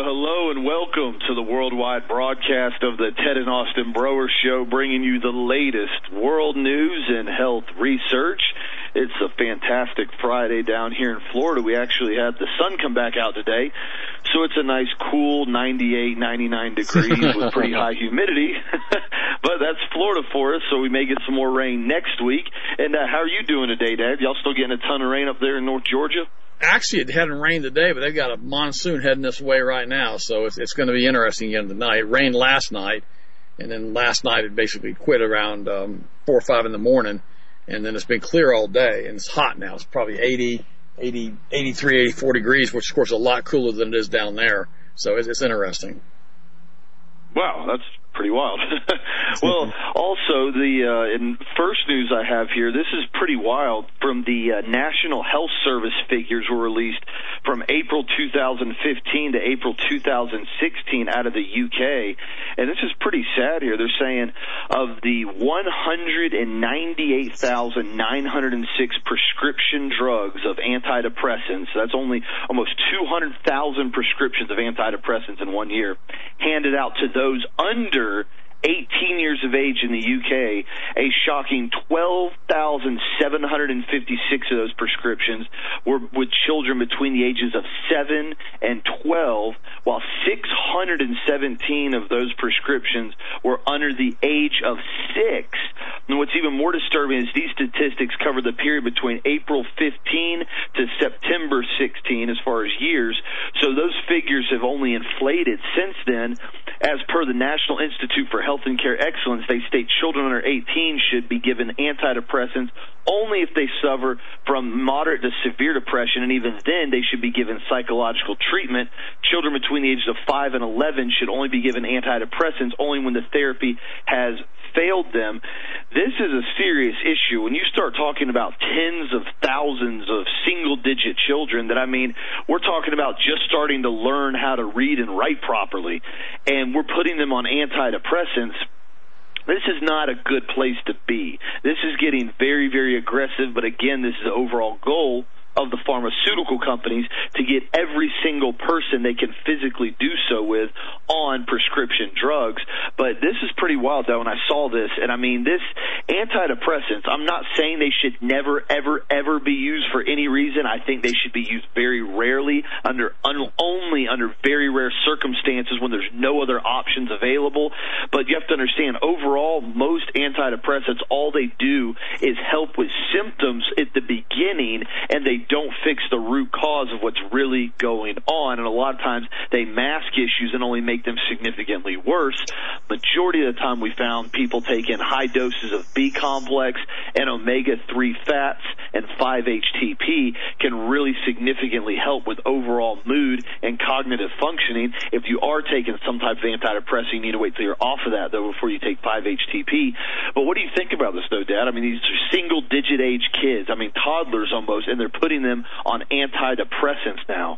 hello, and welcome to the worldwide broadcast of the Ted and Austin Broer Show, bringing you the latest world news and health research. It's a fantastic Friday down here in Florida. We actually had the sun come back out today, so it's a nice cool 98, 99 degrees with pretty high humidity. But that's Florida for us, so we may get some more rain next week. And how are you doing today, Dad? Y'all still getting a ton of rain up there in North Georgia? Actually, it hadn't rained today, but they've got a monsoon heading this way right now, so it's going to be interesting again tonight. It rained last night, and then last night it basically quit around 4 or 5 in the morning, and then it's been clear all day, and it's hot now. It's probably 80, 83, 84 degrees, which, of course, is a lot cooler than it is down there, so it's interesting. Wow, that's pretty wild. Well, also, in first news I have here, this is pretty wild. From the National Health Service figures were released from April 2015 to April 2016 out of the UK. And this is pretty sad here. They're saying of the 198,906 prescription drugs of antidepressants, that's only almost 200,000 prescriptions of antidepressants in 1 year, handed out to those under 18 years of age in the UK, a shocking 12,756 of those prescriptions were with children between the ages of 7 and 12, while 617 of those prescriptions were under the age of 6. And what's even more disturbing is these statistics cover the period between April 15 to September 16 as far as years, so those figures have only inflated since then. As per the National Institute for Health and Care Excellence, they state children under 18 should be given antidepressants only if they suffer from moderate to severe depression, and even then they should be given psychological treatment. Children between the ages of 5 and 11 should only be given antidepressants only when the therapy has failed them. This is a serious issue. When you start talking about tens of thousands of single-digit children, we're talking about just starting to learn how to read and write properly, and we're putting them on antidepressants. This is not a good place to be. This is getting very, very aggressive, but again, this is the overall goal of the pharmaceutical companies to get every single person they can physically do so with on prescription drugs. But this is pretty wild, though, when I saw this. And, this antidepressants, I'm not saying they should never, ever, ever be used for any reason. I think they should be used very rarely, only under very rare circumstances when there's no other options available. But you have to understand, overall, most antidepressants, all they do is help with symptoms at the beginning, and they don't fix the root cause of what's really going on. And a lot of times they mask issues and only make them significantly worse. Majority of the time we found people taking high doses of B-complex and omega-3 fats and 5-HTP can really significantly help with overall mood and cognitive functioning. If you are taking some type of antidepressant, you need to wait till you're off of that, though, before you take 5-HTP. But what do you think about this, though, Dad? These are single-digit age kids. Toddlers almost, and they're putting them on antidepressants now.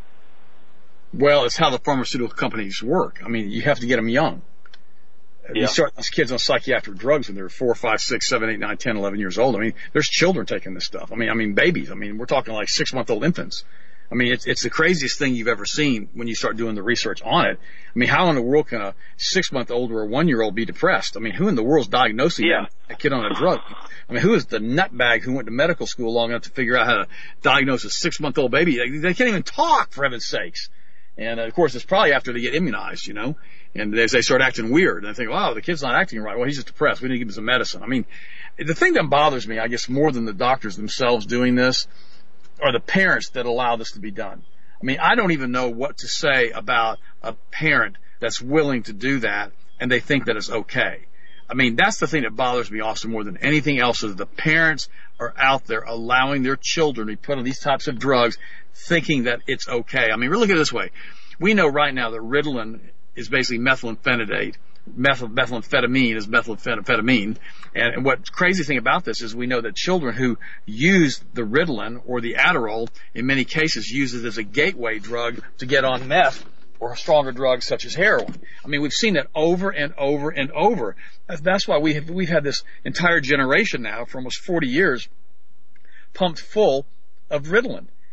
Well, it's how the pharmaceutical companies work. You have to get them young. You start these kids on psychiatric drugs when they're 4, 5, 6, 7, 8, 9, 10, 11 years old. There's children taking this stuff. Babies. We're talking like 6-month-old infants. It's the craziest thing you've ever seen when you start doing the research on it. How in the world can a 6-month-old or a 1-year-old be depressed? Who in the world's diagnosing a kid on a drug? Who is the nutbag who went to medical school long enough to figure out how to diagnose a 6-month-old baby? They can't even talk, for heaven's sakes. And, of course, it's probably after they get immunized, and they start acting weird. And I think, wow, the kid's not acting right. Well, he's just depressed. We need to give him some medicine. The thing that bothers me, I guess, more than the doctors themselves doing this are the parents that allow this to be done. I don't even know what to say about a parent that's willing to do that and they think that it's okay. That's the thing that bothers me, Austin, more than anything else, is the parents are out there allowing their children to be put on these types of drugs thinking that it's okay. Look at it this way. We know right now that Ritalin is basically methylamphetamine. Methamphetamine is methamphetamine. And what's crazy thing about this is we know that children who use the Ritalin or the Adderall, in many cases, use it as a gateway drug to get on meth or stronger drugs such as heroin. We've seen that over and over and over. That's why we've had this entire generation now for almost 40 years pumped full of Ritalin.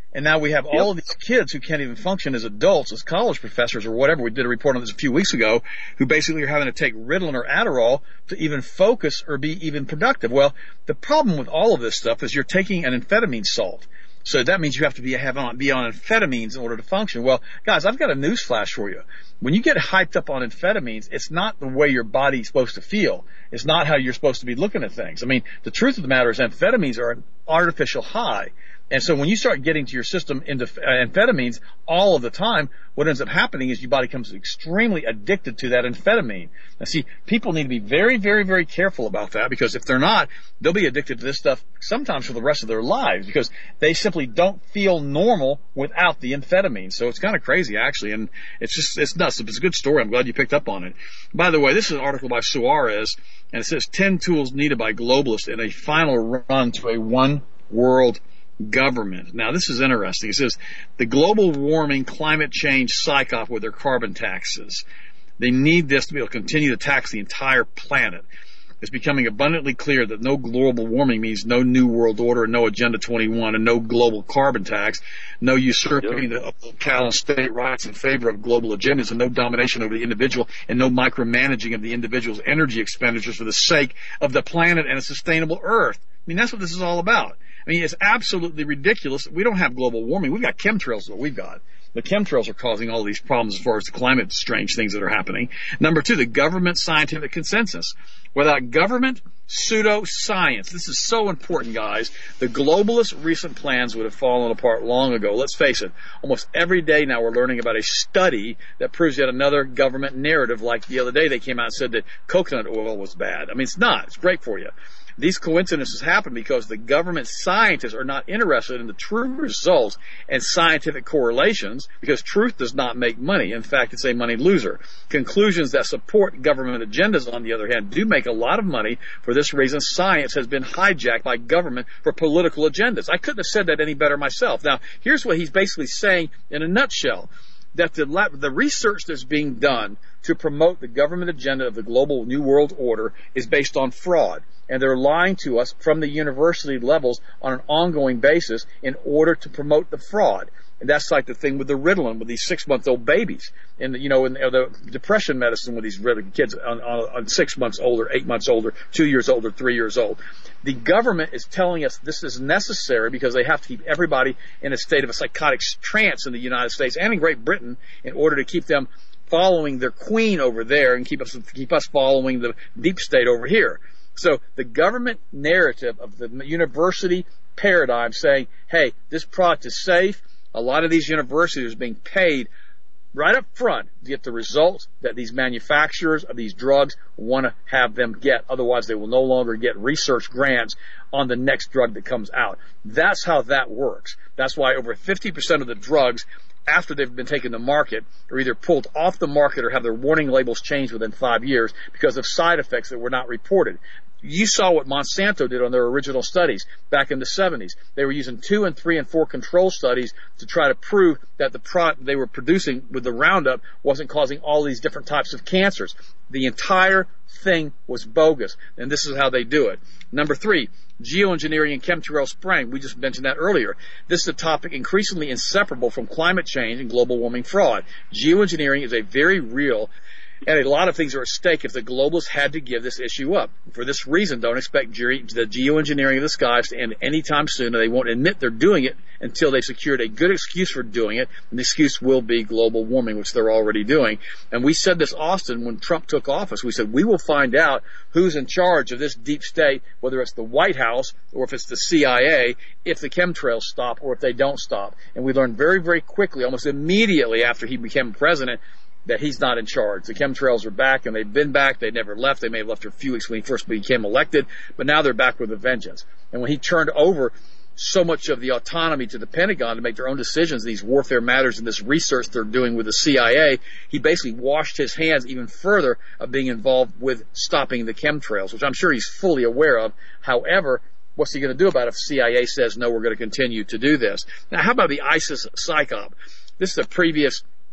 And now we have all of these kids who can't even function as adults, as college professors or whatever. We did a report on this a few weeks ago, who basically are having to take Ritalin or Adderall to even focus or be even productive. Well, the problem with all of this stuff is you're taking an amphetamine salt. So that means you have to be on amphetamines in order to function. Well, guys, I've got a news flash for you. When you get hyped up on amphetamines, it's not the way your body's supposed to feel. It's not how you're supposed to be looking at things. I mean, the truth of the matter is amphetamines are an artificial high. And so when you start getting to your system into amphetamines all of the time, what ends up happening is your body becomes extremely addicted to that amphetamine. Now see, people need to be very, very, very careful about that, because if they're not, they'll be addicted to this stuff sometimes for the rest of their lives, because they simply don't feel normal without the amphetamine. So it's kind of crazy, actually, and it's nuts. It's a good story. I'm glad you picked up on it. By the way, this is an article by Suarez, and it says 10 tools needed by globalists in a final run to a one world government. Now, this is interesting. It says the global warming, climate change psyop with their carbon taxes. They need this to be able to continue to tax the entire planet. It's becoming abundantly clear that no global warming means no new world order, no Agenda 21, and no global carbon tax, no usurping of locale and state rights in favor of global agendas, and no domination over the individual, and no micromanaging of the individual's energy expenditures for the sake of the planet and a sustainable Earth. I mean, that's what this is all about. I mean, it's absolutely ridiculous. We don't have global warming. We've got chemtrails is what we've got. The chemtrails are causing all these problems as far as the climate strange things that are happening. Number two, the government scientific consensus. Without government, pseudoscience. This is so important, guys. The globalists' recent plans would have fallen apart long ago. Let's face it. Almost every day now we're learning about a study that proves yet another government narrative. Like the other day they came out and said that coconut oil was bad. I mean, it's not. It's great for you. These coincidences happen because the government scientists are not interested in the true results and scientific correlations, because truth does not make money. In fact, it's a money loser. Conclusions that support government agendas, on the other hand, do make a lot of money. For this reason, science has been hijacked by government for political agendas. I couldn't have said that any better myself. Now, here's what he's basically saying in a nutshell. That the research that's being done to promote the government agenda of the global New World Order is based on fraud. And they're lying to us from the university levels on an ongoing basis in order to promote the fraud. And that's like the thing with the Ritalin, with these 6-month-old babies, and the depression medicine with these kids on 6 months old, or 8 months old, or 2 years old, or 3 years old. The government is telling us this is necessary because they have to keep everybody in a state of a psychotic trance in the United States and in Great Britain in order to keep them following their queen over there and keep us following the deep state over here. So the government narrative of the university paradigm saying, hey, this product is safe. A lot of these universities are being paid right up front to get the results that these manufacturers of these drugs want to have them get. Otherwise, they will no longer get research grants on the next drug that comes out. That's how that works. That's why over 50% of the drugs, after they've been taken to market, are either pulled off the market or have their warning labels changed within 5 years because of side effects that were not reported. You saw what Monsanto did on their original studies back in the 70s. They were using 2 and 3 and 4 control studies to try to prove that the product they were producing with the Roundup wasn't causing all these different types of cancers. The entire thing was bogus, and this is how they do it. Number 3, geoengineering and chemtrail spraying. We just mentioned that earlier. This is a topic increasingly inseparable from climate change and global warming fraud. Geoengineering is a very real, and a lot of things are at stake if the globalists had to give this issue up. For this reason, don't expect the geoengineering of the skies to end anytime soon, and they won't admit they're doing it until they've secured a good excuse for doing it, and the excuse will be global warming, which they're already doing. And we said this, Austin, when Trump took office. We said, we will find out who's in charge of this deep state, whether it's the White House or if it's the CIA, if the chemtrails stop or if they don't stop. And we learned very, very quickly, almost immediately after he became president, that he's not in charge. The chemtrails are back, and they've been back. They never left. They may have left for a few weeks when he first became elected, but now they're back with a vengeance. And when he turned over so much of the autonomy to the Pentagon to make their own decisions, these warfare matters and this research they're doing with the CIA, he basically washed his hands even further of being involved with stopping the chemtrails, which I'm sure he's fully aware of. However, what's he going to do about it if the CIA says, no, we're going to continue to do this? Now, how about the ISIS psyop? This is a previous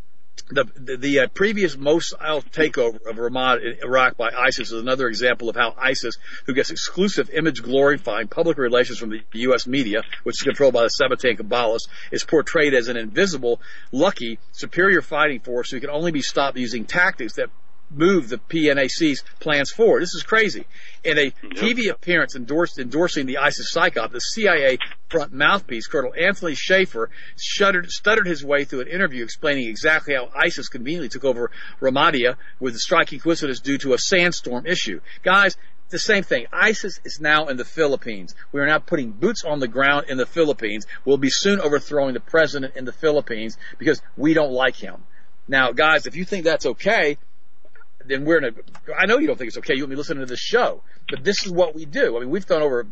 The previous Mosul takeover of Ramadi in Iraq by ISIS is another example of how ISIS, who gets exclusive image-glorifying public relations from the U.S. media, which is controlled by the Sabbatean Kabbalists, is portrayed as an invisible, lucky, superior fighting force who can only be stopped using tactics that move the PNAC's plans forward. This is crazy. In a TV appearance endorsing the ISIS psyop, the CIA front mouthpiece, Colonel Anthony Schaefer, stuttered his way through an interview explaining exactly how ISIS conveniently took over Ramadi with a striking coincidence due to a sandstorm issue. Guys, the same thing. ISIS is now in the Philippines. We are now putting boots on the ground in the Philippines. We'll be soon overthrowing the president in the Philippines because we don't like him. Now, guys, if you think that's okay, then I know you don't think it's okay. You'll be listening to this show, but this is what we do. I mean, we've gone over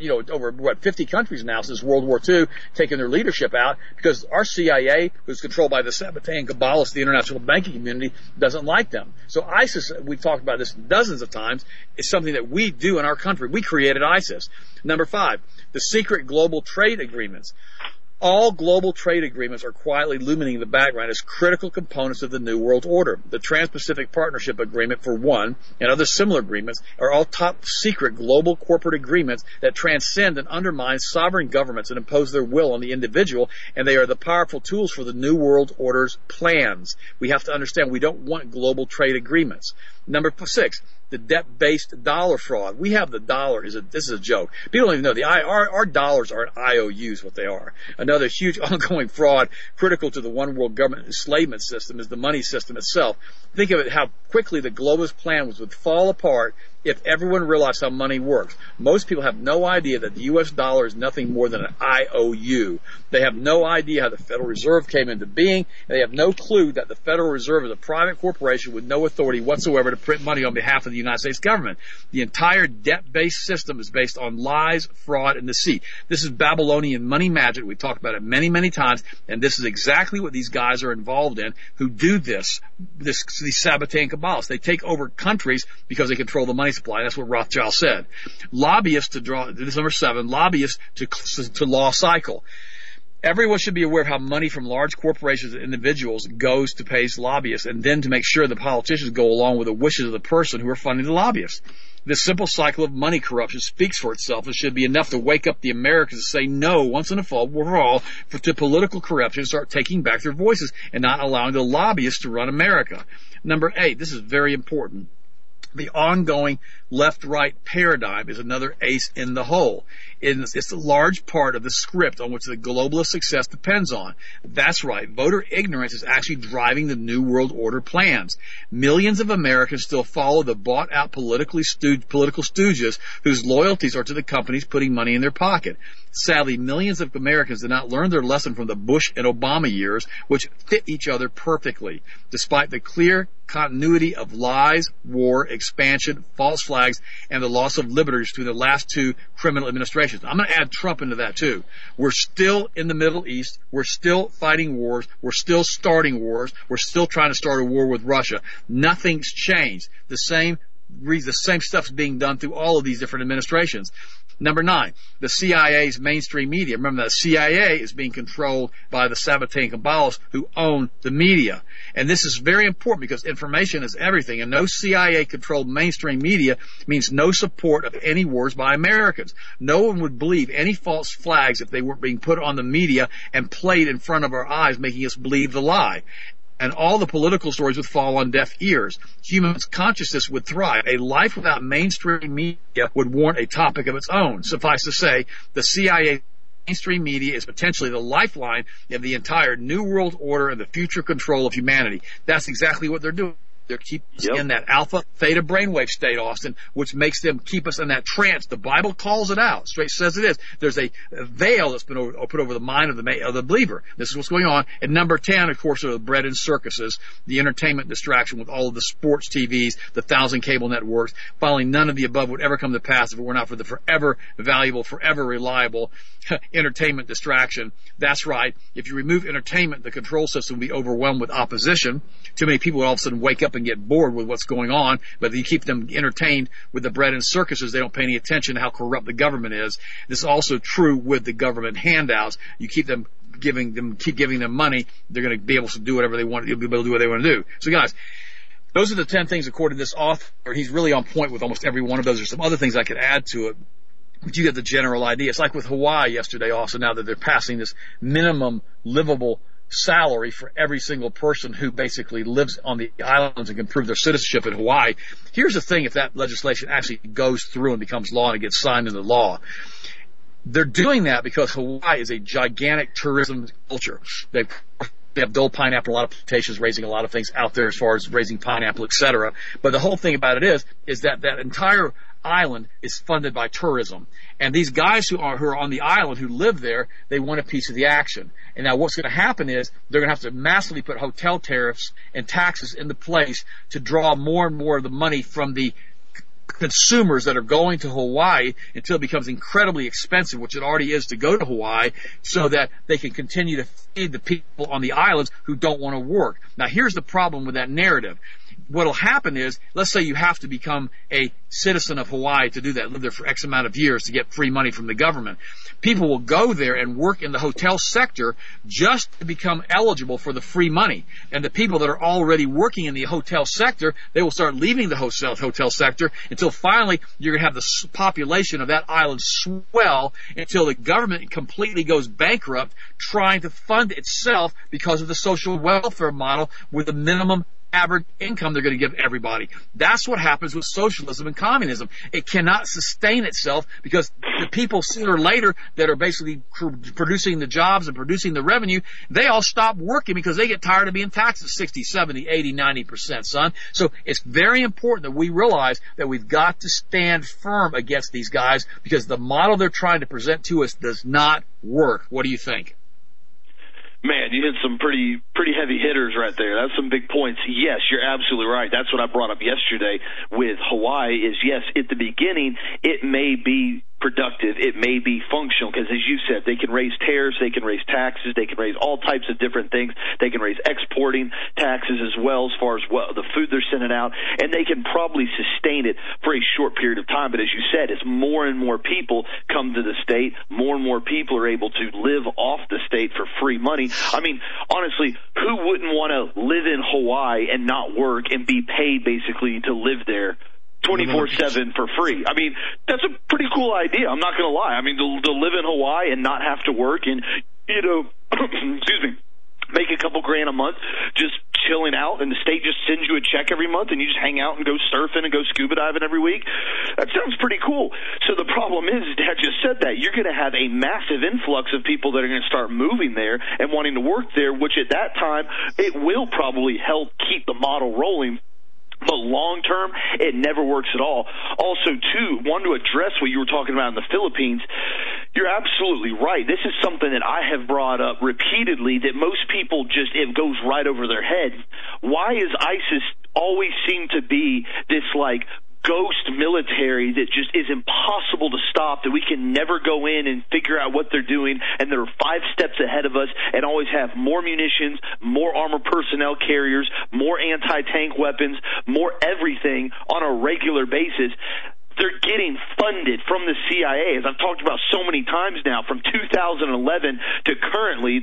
50 countries now since World War II, taking their leadership out because our CIA, who's controlled by the Sabbatean Kabbalists, the international banking community, doesn't like them. So ISIS, we've talked about this dozens of times, is something that we do in our country. We created ISIS. Number 5, the secret global trade agreements. All global trade agreements are quietly looming in the background as critical components of the New World Order. The Trans-Pacific Partnership Agreement, for one, and other similar agreements are all top-secret global corporate agreements that transcend and undermine sovereign governments and impose their will on the individual, and they are the powerful tools for the New World Order's plans. We have to understand we don't want global trade agreements. Number 6, the debt-based dollar fraud. We have the dollar. This is a joke. People don't even know our dollars are IOUs, what they are. Another huge ongoing fraud critical to the one world government enslavement system is the money system itself. Think of it how quickly the globalist plan would fall apart if everyone realized how money works. Most people have no idea that the U.S. dollar is nothing more than an IOU. They have no idea how the Federal Reserve came into being, and they have no clue that the Federal Reserve is a private corporation with no authority whatsoever to print money on behalf of the United States government. The entire debt-based system is based on lies, fraud, and deceit. This is Babylonian money magic. We've talked about it many, many times, and this is exactly what these guys are involved in who do these Sabbatean Kabbalists. They take over countries because they control the money supply. That's what Rothschild said. Lobbyists this is number 7, lobbyists to law cycle. Everyone should be aware of how money from large corporations and individuals goes to pay lobbyists, and then to make sure the politicians go along with the wishes of the person who are funding the lobbyists. This simple cycle of money corruption speaks for itself and should be enough to wake up the Americans to say no once and for all to political corruption and start taking back their voices and not allowing the lobbyists to run America. Number 8, this is very important. The ongoing left-right paradigm is another ace in the hole. It's a large part of the script on which the globalist success depends on. That's right. Voter ignorance is actually driving the New World Order plans. Millions of Americans still follow the bought-out political stooges whose loyalties are to the companies putting money in their pocket. Sadly, millions of Americans did not learn their lesson from the Bush and Obama years, which fit each other perfectly, despite the clear continuity of lies, war, expansion, false flags, and the loss of liberties through the last 2 criminal administrations. I'm going to add Trump into that too. We're still in the Middle East. We're still fighting wars. We're still starting wars. We're still trying to start a war with Russia. Nothing's changed. The same stuff's being done through all of these different administrations. Number 9, the CIA's mainstream media. Remember that CIA is being controlled by the Sabbatean Kabbalists who own the media. And this is very important because information is everything, and no CIA-controlled mainstream media means no support of any wars by Americans. No one would believe any false flags if they weren't being put on the media and played in front of our eyes, making us believe the lie. And all the political stories would fall on deaf ears. Human consciousness would thrive. A life without mainstream media would warrant a topic of its own. Suffice to say, the CIA mainstream media is potentially the lifeline of the entire New World Order and the future control of humanity. That's exactly what they're doing. They're keeping us in that alpha theta brainwave state, Austin, which makes them keep us in that trance. The Bible calls it out. Straight says it is. There's a veil that's been put over the mind of the believer. This is what's going on. And number 10, of course, are the bread and circuses, the entertainment distraction with all of the sports TVs, the 1,000 cable networks. Finally, none of the above would ever come to pass if it were not for the forever valuable, forever reliable entertainment distraction. That's right. If you remove entertainment, the control system will be overwhelmed with opposition. Too many people will all of a sudden wake up and get bored with what's going on, but if you keep them entertained with the bread and circuses, they don't pay any attention to how corrupt the government is. This is also true with the government handouts. You keep them keep giving them money, they're going to be able to do whatever they want. You'll be able to do what they want to do. So guys, those are the 10 things according to this author. He's really on point with almost every one of those. There's some other things I could add to it, but you get the general idea. It's like with Hawaii yesterday also, now that they're passing this minimum livable salary for every single person who basically lives on the islands and can prove their citizenship in Hawaii. Here's the thing, if that legislation actually goes through and becomes law and it gets signed into law, they're doing that because Hawaii is a gigantic tourism culture. They have Dole pineapple, a lot of plantations raising a lot of things out there as far as raising pineapple, etc. But the whole thing about it is that that entire island is funded by tourism. And these guys who are on the island, who live there, they want a piece of the action. And now what's going to happen is they're going to have to massively put hotel tariffs and taxes into place to draw more and more of the money from the consumers that are going to Hawaii until it becomes incredibly expensive, which it already is to go to Hawaii, so that they can continue to feed the people on the islands who don't want to work. Now here's the problem with that narrative. What'll happen is, let's say you have to become a citizen of Hawaii to do that, live there for X amount of years to get free money from the government. People will go there and work in the hotel sector just to become eligible for the free money. And the people that are already working in the hotel sector, they will start leaving the hotel sector until finally you're going to have the population of that island swell until the government completely goes bankrupt trying to fund itself because of the social welfare model with the minimum average income they're going to give everybody. That's what happens with socialism and communism. It cannot sustain itself because the people sooner or later that are basically producing the jobs and producing the revenue, they all stop working because they get tired of being taxed at 60, 70, 80, 90%, son. So it's very important that we realize that we've got to stand firm against these guys because the model they're trying to present to us does not work. What do you think? Man, you hit some pretty heavy hitters right there. That's some big points. Yes, you're absolutely right. That's what I brought up yesterday with Hawaii is, yes, at the beginning, it may be productive, it may be functional, because as you said, they can raise tariffs, they can raise taxes, they can raise all types of different things. They can raise exporting taxes as well as far as the food they're sending out, and they can probably sustain it for a short period of time. But as you said, as more and more people come to the state, more and more people are able to live off the state for free money. I mean, honestly, who wouldn't want to live in Hawaii and not work and be paid basically to live there 24/7 for free? I mean, that's a pretty cool idea. I'm not going to lie. I mean, to live in Hawaii and not have to work and, you know, excuse me, make a couple grand a month just chilling out, and the state just sends you a check every month and you just hang out and go surfing and go scuba diving every week. That sounds pretty cool. So the problem is, Dad just said that, you're going to have a massive influx of people that are going to start moving there and wanting to work there, which at that time, it will probably help keep the model rolling. But long term, it never works at all. Also, too, wanted to address what you were talking about in the Philippines. You're absolutely right. This is something that I have brought up repeatedly that most people just, it goes right over their head. Why is ISIS always seem to be this, like, ghost military that just is impossible to stop, that we can never go in and figure out what they're doing, and they're 5 steps ahead of us and always have more munitions, more armored personnel carriers, more anti-tank weapons, more everything on a regular basis? They're getting funded from the CIA, as I've talked about so many times now, from 2011 to currently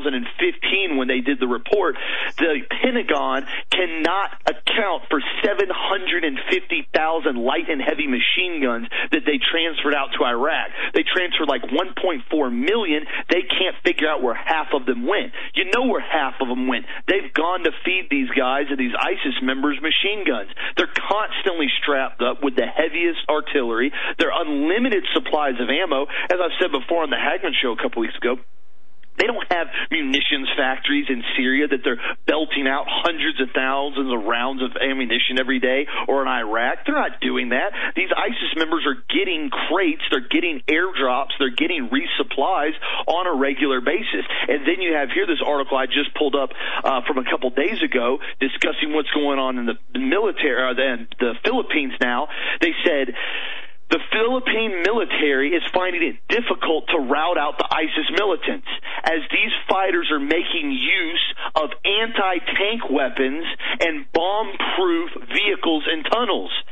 2015 when they did the report. The Pentagon cannot account for 750,000 light and heavy machine guns that they transferred out to Iraq. They transferred like 1.4 million. They can't figure out where half of them went. You know where half of them went. They've gone to feed these guys and these ISIS members machine guns. They're constantly strapped up with the heaviest artillery. They're unlimited supplies of ammo. As I've said before on the Hagman Show a couple weeks ago, they don't have munitions factories in Syria that they're belting out hundreds of thousands of rounds of ammunition every day, or in Iraq. They're not doing that. These ISIS members are getting crates, they're getting airdrops, they're getting resupplies on a regular basis. And then you have here this article I just pulled up from a couple days ago discussing what's going on in the military, the Philippines now. They said the Philippine military is finding it difficult to rout out the ISIS militants as these fighters are making use of anti-tank weapons and bomb-proof vehicles and tunnels.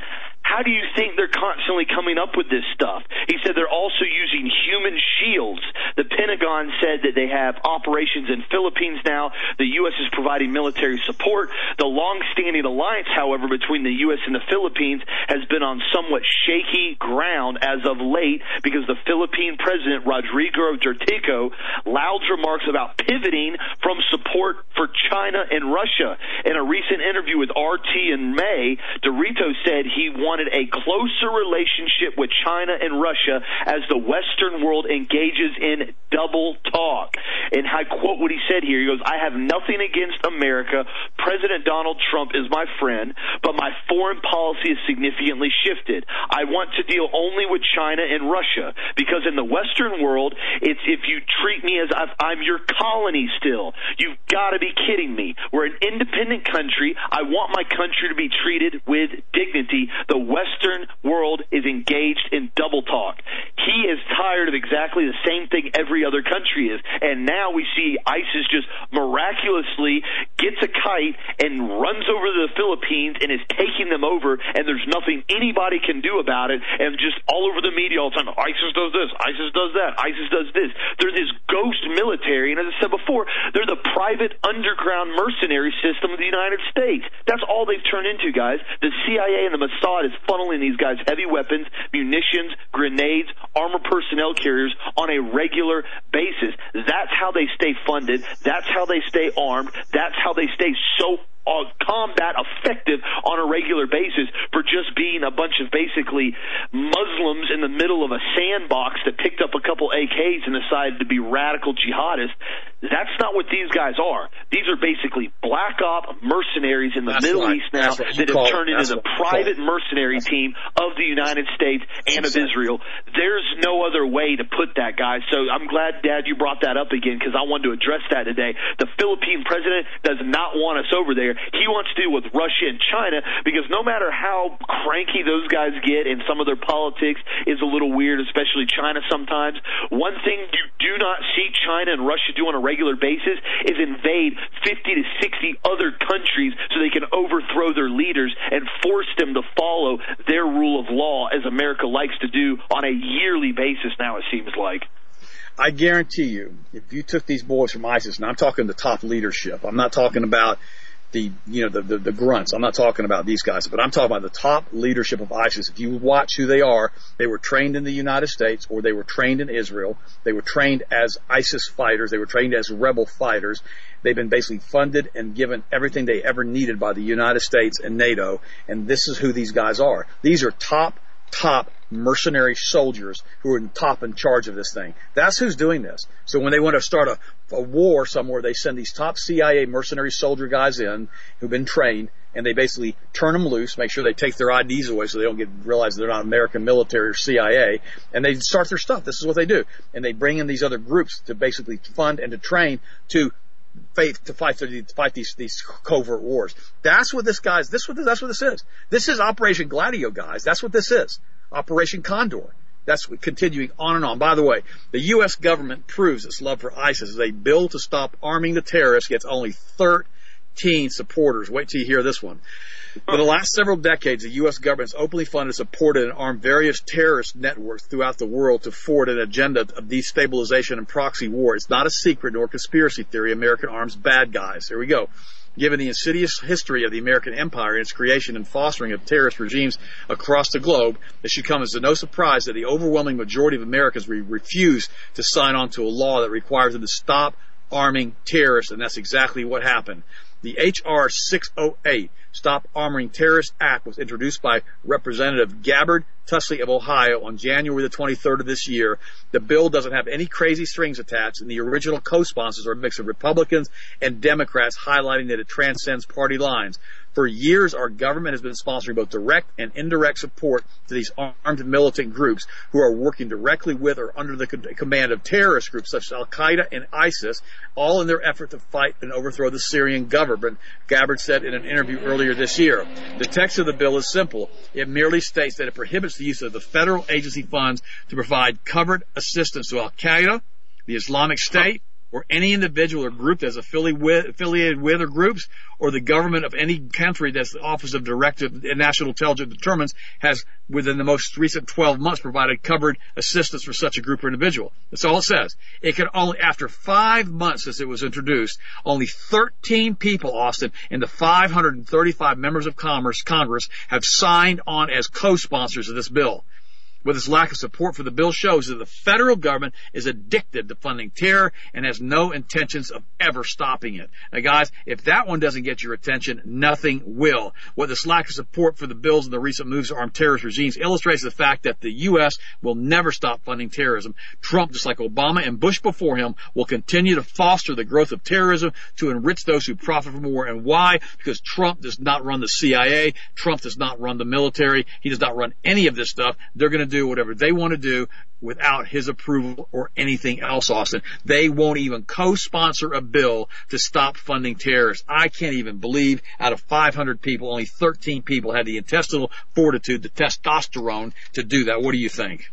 How do you think they're constantly coming up with this stuff? He said they're also using human shields. The Pentagon said that they have operations in Philippines now. The U.S. is providing military support. The long-standing alliance, however, between the U.S. and the Philippines has been on somewhat shaky ground as of late because the Philippine President, Rodrigo Duterte, loud remarks about pivoting from support for China and Russia. In a recent interview with RT in May, Duterte said he wanted a closer relationship with China and Russia as the Western world engages in double talk. And I quote what he said here. He goes, "I have nothing against America. President Donald Trump is my friend, but my foreign policy is significantly shifted. I want to deal only with China and Russia because in the Western world, it's if you treat me as if I'm your colony still. You've got to be kidding me. We're an independent country. I want my country to be treated with dignity. The Western world is engaged in double talk." He is tired of exactly the same thing every other country is. And now we see ISIS just miraculously gets a kite and runs over to the Philippines and is taking them over, and there's nothing anybody can do about it, and just all over the media all the time, ISIS does this, ISIS does that, ISIS does this. They're this ghost military, and as I said before, they're the private underground mercenary system of the United States. That's all they've turned into, guys. The CIA and the Mossad is funneling these guys heavy weapons, munitions, grenades, armored personnel carriers on a regular basis. That's how they stay funded. That's how they stay armed. That's how they stay so combat effective on a regular basis for just being a bunch of basically Muslims in the middle of a sandbox that picked up a couple AKs and decided to be radical jihadists. That's not what these guys are. These are basically black op mercenaries in the Middle East now that have turned into the private mercenary team of the United States and of Israel. There's no other way to put that, guys. So I'm glad, Dad, you brought that up again because I wanted to address that today. The Philippine president does not want us over there. He wants to deal with Russia and China because no matter how cranky those guys get and some of their politics is a little weird, especially China sometimes, one thing you do not see China and Russia do on a regular basis is invade 50 to 60 other countries so they can overthrow their leaders and force them to follow their rule of law as America likes to do on a yearly basis now, it seems like. I guarantee you, if you took these boys from ISIS, and I'm talking the top leadership, I'm not talking about the grunts. I'm not talking about these guys, but I'm talking about the top leadership of ISIS. If you watch who they are, they were trained in the United States or they were trained in Israel. They were trained as ISIS fighters. They were trained as rebel fighters. They've been basically funded and given everything they ever needed by the United States and NATO, and this is who these guys are. These are top mercenary soldiers who are in charge of this thing. That's who's doing this. So when they want to start a war somewhere, they send these top CIA mercenary soldier guys in who've been trained, and they basically turn them loose, make sure they take their IDs away so they don't realize they're not American military or CIA, and they start their stuff. This is what they do. And they bring in these other groups to basically fund and to train to fight these covert wars. That's what this is. This is Operation Gladio, guys. That's what this is. Operation Condor. That's continuing on and on. By the way, the U.S. government proves its love for ISIS as a bill to stop arming the terrorists gets only 13 supporters. Wait till you hear this one. For the last several decades, the U.S. government has openly funded, supported, and armed various terrorist networks throughout the world to forward an agenda of destabilization and proxy war. It's not a secret nor conspiracy theory. American arms bad guys. Here we go. Given the insidious history of the American empire and its creation and fostering of terrorist regimes across the globe, it should come as no surprise that the overwhelming majority of Americans refuse to sign on to a law that requires them to stop arming terrorists, and that's exactly what happened. The H.R. 608, Stop Arming Terrorists Act, was introduced by Representative Gabbard Tusley of Ohio on January the 23rd of this year. The bill doesn't have any crazy strings attached, and the original co-sponsors are a mix of Republicans and Democrats, highlighting that it transcends party lines. For years, our government has been sponsoring both direct and indirect support to these armed militant groups who are working directly with or under the command of terrorist groups such as Al-Qaeda and ISIS, all in their effort to fight and overthrow the Syrian government, Gabbard said in an interview earlier this year. The text of the bill is simple. It merely states that it prohibits the use of the federal agency funds to provide covert assistance to Al-Qaeda, the Islamic State, or any individual or group that's affiliated with or groups, or the government of any country that's the Office of Directive National Intelligence determines has, within the most recent 12 months, provided covered assistance for such a group or individual. That's all it says. It could only, after 5 months since it was introduced, only 13 people, Austin, in the 535 members of Congress have signed on as co-sponsors of this bill. With its lack of support for the bill shows that the federal government is addicted to funding terror and has no intentions of ever stopping it. Now, guys, if that one doesn't get your attention, nothing will. What this lack of support for the bills and the recent moves to arm terrorist regimes illustrates the fact that the U.S. will never stop funding terrorism. Trump, just like Obama and Bush before him, will continue to foster the growth of terrorism to enrich those who profit from war. And why? Because Trump does not run the CIA. Trump does not run the military. He does not run any of this stuff. They're going to do whatever they want to do without his approval or anything else, Austin. They won't even co-sponsor a bill to stop funding terrorists. I can't even believe out of 500 people, only 13 people had the intestinal fortitude, the testosterone to do that. What do you think?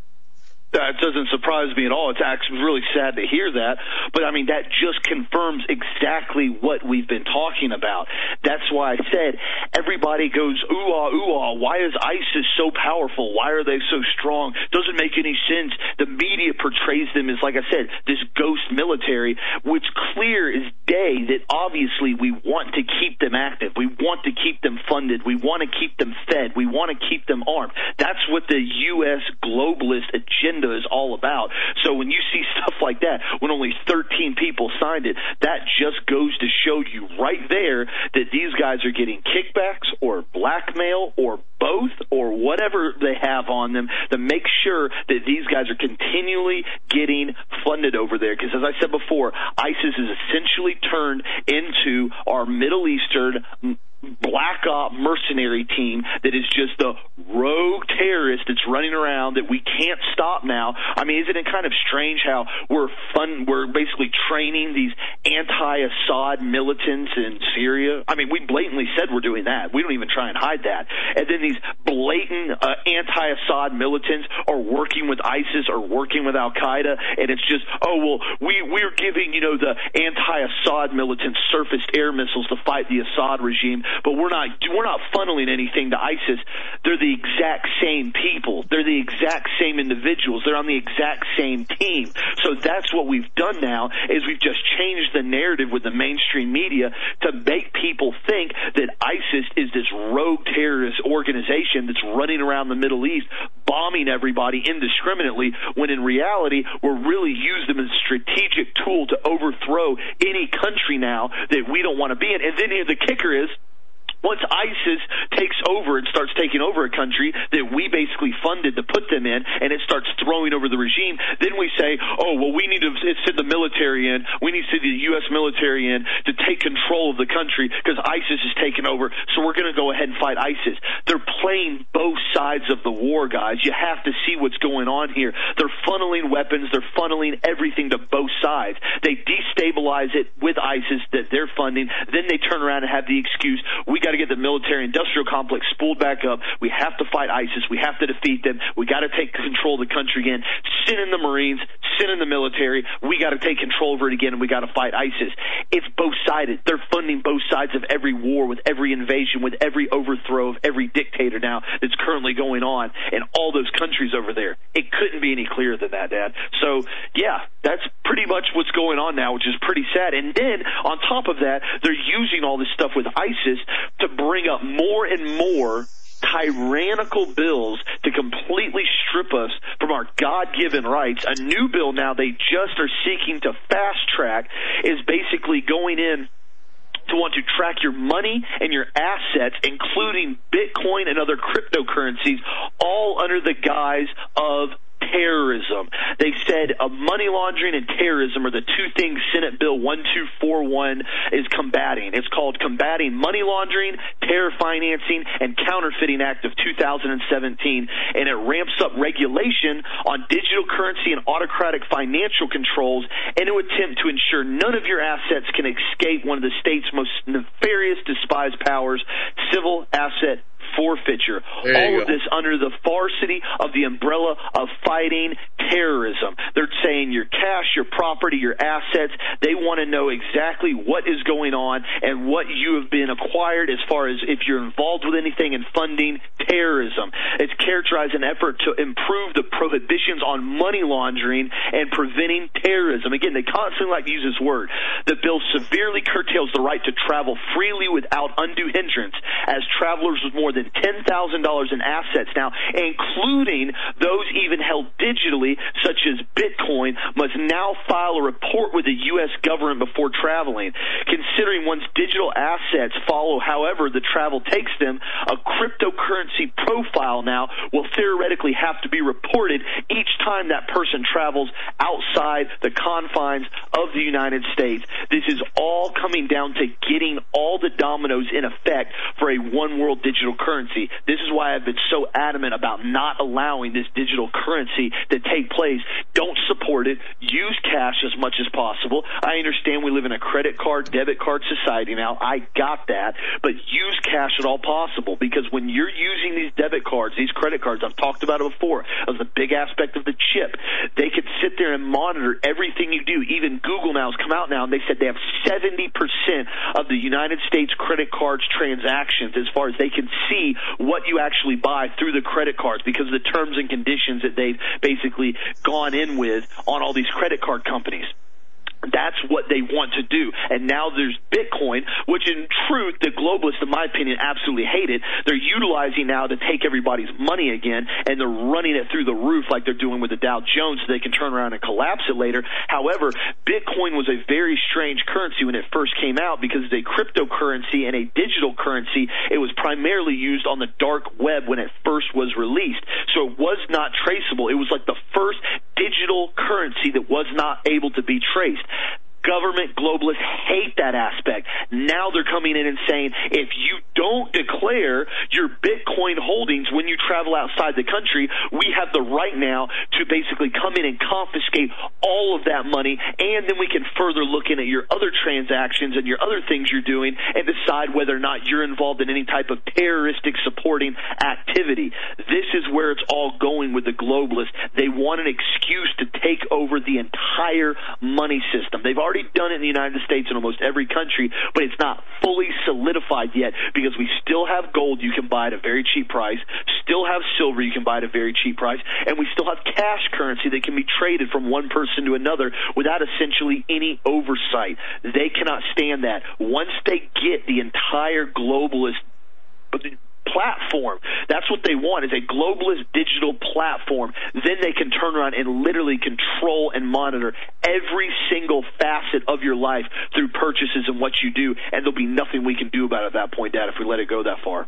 That doesn't surprise me at all. It's actually really sad to hear that. But, I mean, that just confirms exactly what we've been talking about. That's why I said everybody goes, ooh-ah, ooh-ah. Why is ISIS so powerful? Why are they so strong? Doesn't make any sense. The media portrays them as, like I said, this ghost military, which clear as day that obviously we want to keep them active. We want to keep them funded. We want to keep them fed. We want to keep them armed. That's what the U.S. globalist agenda is all about. So when you see stuff like that, when only 13 people signed it, that just goes to show you right there that these guys are getting kickbacks or blackmail or both or whatever they have on them to make sure that these guys are continually getting funded over there. Because as I said before, ISIS is essentially turned into our Middle Eastern black op mercenary team that is just the rogue terrorist that's running around that we can't stop now. I mean, isn't it kind of strange how we're basically training these anti-Assad militants in Syria? I mean, we blatantly said we're doing that. We don't even try and hide that. And then these blatant anti-Assad militants are working with ISIS or working with Al-Qaeda, and it's just, oh, well, we're giving, the anti-Assad militants surface air missiles to fight the Assad regime, but we're not funneling anything to ISIS. They're the exact same people. They're the exact same individuals. They're on the exact same team. So that's what we've done now is we've just changed the narrative with the mainstream media to make people think that ISIS is this rogue terrorist organization that's running around the Middle East bombing everybody indiscriminately, when in reality we're really using them as a strategic tool to overthrow any country now that we don't want to be in. And then here the kicker is, once ISIS takes over and starts taking over a country that we basically funded to put them in, and it starts throwing over the regime, then we say, oh, well, we need to send the military in. We need to send the U.S. military in to take control of the country because ISIS is taking over, so we're going to go ahead and fight ISIS. They're playing both sides of the war, guys. You have to see what's going on here. They're funneling weapons. They're funneling everything to both sides. They destabilize it with ISIS that they're funding. Then they turn around and have the excuse, we got to get the military-industrial complex spooled back up. We have to fight ISIS. We have to defeat them. We got to take control of the country again. Send in the Marines. Send in the military. We got to take control over it again, and we got to fight ISIS. It's both-sided. They're funding both sides of every war, with every invasion, with every overthrow of every dictator now that's currently going on in all those countries over there. It couldn't be any clearer than that, Dad. So, yeah, that's pretty much what's going on now, which is pretty sad. And then, on top of that, they're using all this stuff with ISIS to bring up more and more tyrannical bills to completely strip us from our God-given rights. A new bill now they just are seeking to fast-track is basically going in to want to track your money and your assets, including Bitcoin and other cryptocurrencies, all under the guise of terrorism. They said money laundering and terrorism are the two things Senate Bill 1241 is combating. It's called Combating Money Laundering, Terror Financing, and Counterfeiting Act of 2017, and it ramps up regulation on digital currency and autocratic financial controls in an attempt to ensure none of your assets can escape one of the state's most nefarious despised powers, civil asset forfeiture. All of this under the varsity of the umbrella of fighting terrorism. They're saying your cash, your property, your assets, they want to know exactly what is going on and what you have been acquired as far as if you're involved with anything in funding terrorism. It's characterized an effort to improve the prohibitions on money laundering and preventing terrorism. Again, they constantly like to use this word. The bill severely curtails the right to travel freely without undue hindrance, as travelers with more than $10,000 in assets now, including those even held digitally, such as Bitcoin, must now file a report with the U.S. government before traveling. Considering one's digital assets follow however the travel takes them, a cryptocurrency profile now will theoretically have to be reported each time that person travels outside the confines of the United States. This is all coming down to getting all the dominoes in effect for a one world digital currency. This is why I've been so adamant about not allowing this digital currency to take place. Don't support it. Use cash as much as possible. I understand we live in a credit card, debit card society now. I got that. But use cash at all possible, because when you're using these debit cards, these credit cards, I've talked about it before, as a big aspect of the chip, they could sit there and monitor everything you do. Even Google now has come out now and they said they have 70% of the United States credit cards transactions as far as they can see what you actually buy through the credit cards because of the terms and conditions that they've basically gone in with on all these credit card companies. That's what they want to do. And now there's Bitcoin, which in truth, the globalists, in my opinion, absolutely hate it. They're utilizing now to take everybody's money again, and they're running it through the roof like they're doing with the Dow Jones so they can turn around and collapse it later. However, Bitcoin was a very strange currency when it first came out because it's a cryptocurrency and a digital currency. It was primarily used on the dark web when it first was released. So it was not traceable. It was like the first digital currency that was not able to be traced. Government globalists hate that aspect. Now they're coming in and saying, if you don't declare your Bitcoin holdings when you travel outside the country, we have the right now to basically come in and confiscate all of that money, and then we can further look in at your other transactions and your other things you're doing and decide whether or not you're involved in any type of terroristic supporting activity. This is where it's all going with the globalists. They want an excuse to take over the entire money system. They've already done it in the United States in almost every country, but it's not fully solidified yet because we still have gold you can buy at a very cheap price, still have silver you can buy at a very cheap price, and we still have cash currency that can be traded from one person to another without essentially any oversight. They cannot stand that. Once they get the entire globalist platform, that's what they want, is a globalist digital platform. Then they can turn around and literally control and monitor every single facet of your life through purchases and what you do, and there'll be nothing we can do about it at that point, Dad, if we let it go that far.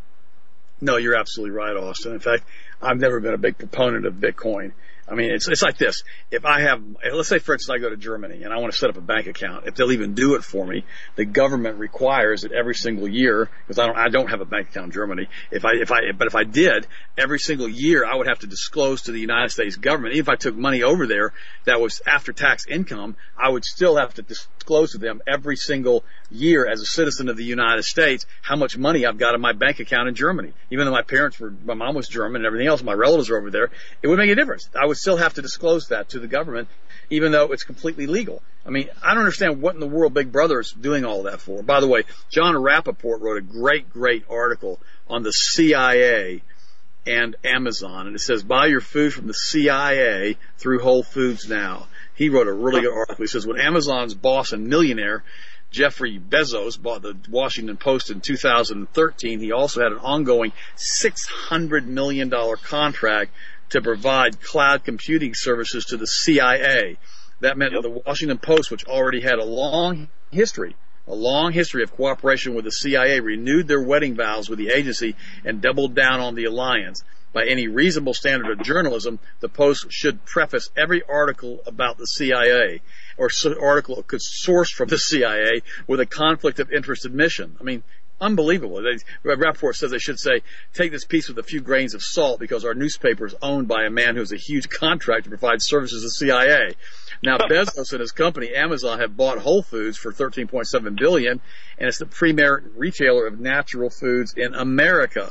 No, you're absolutely right, Austin. In fact, I've never been a big proponent of Bitcoin. I mean, it's like this. If I have, let's say, for instance, I go to Germany and I want to set up a bank account. If they'll even do it for me, the government requires that every single year, because I don't have a bank account in Germany. But if I did, every single year I would have to disclose to the United States government. Even if I took money over there that was after tax income, I would still have to disclose to them every single year as a citizen of the United States how much money I've got in my bank account in Germany. Even though my mom was German and everything else, my relatives are over there, it would make a difference. I would still have to disclose that to the government, even though it's completely legal. I mean, I don't understand what in the world Big Brother is doing all that for. By the way, John Rappaport wrote a great article on the CIA and Amazon, and it says, buy your food from the CIA through Whole Foods now. He wrote a really good article. He says, when Amazon's boss and millionaire Jeffrey Bezos bought the Washington Post in 2013, he also had an ongoing $600 million contract to provide cloud computing services to the CIA. That meant that the Washington Post, which already had a long history of cooperation with the CIA, renewed their wedding vows with the agency and doubled down on the alliance. By any reasonable standard of journalism, the Post should preface every article about the CIA or article could source from the CIA with a conflict of interest admission. I mean, unbelievable. Rappaport says they should say, take this piece with a few grains of salt because our newspaper is owned by a man who has a huge contract to provide services to the CIA. Now, Bezos and his company, Amazon, have bought Whole Foods for $13.7 billion, and it's the premier retailer of natural foods in America.